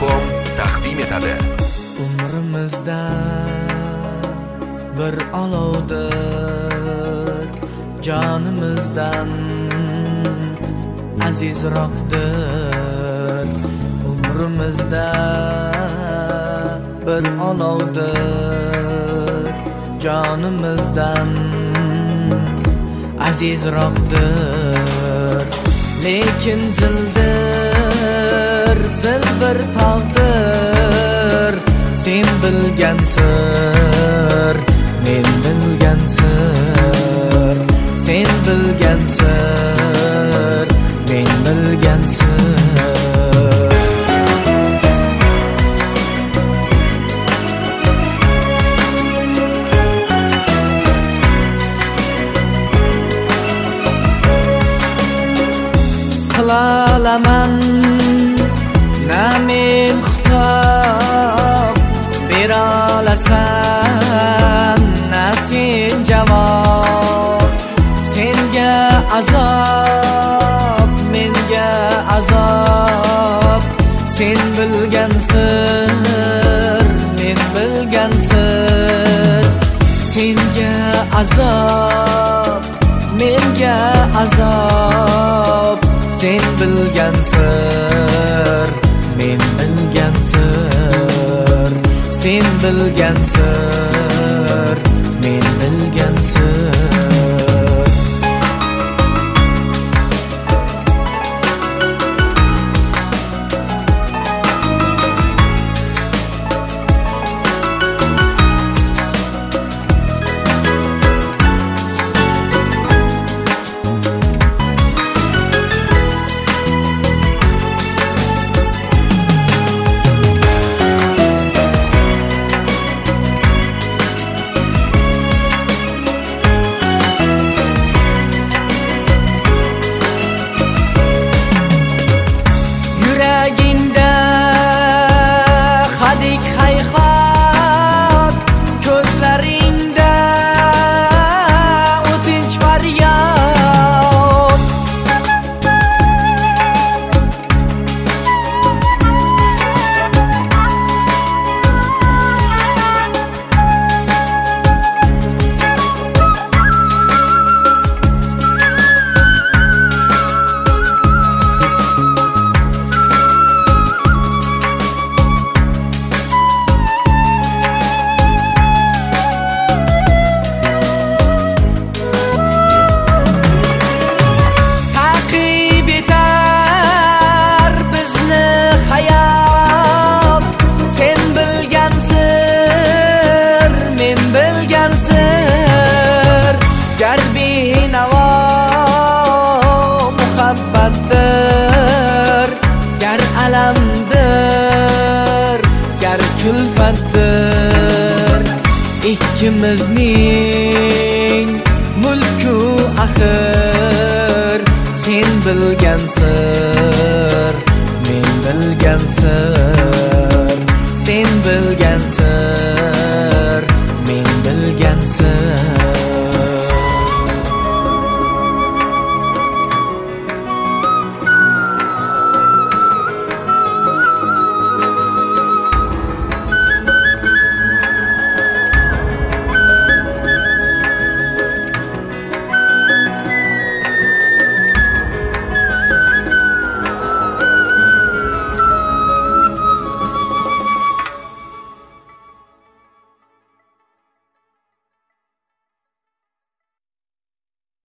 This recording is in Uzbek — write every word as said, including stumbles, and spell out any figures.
com taqdim etadi. Umrimizda bir olovdir, jonimizdan azizroqdir. Umrimizda bir olovdir, jonimizdan azizroqdir. Lekin zildir, zilbir taqdir, sen bilgan sir, men bilgan sir, sen bilgan sir, men bilgan sir. Qilalaman na men xitob, beralasan na sen javob. Senga azob, menga azob, sen bilgan sir, men bilgan sir. Senga azob, menga azob, sen bilgan sir, men bilgan sir. Sen bilgan sir, men bilgan sir. Gar alamdir, gar kulfatdir, ikkimizning mulku axir. Sen bilgan sir, men bilgan sir.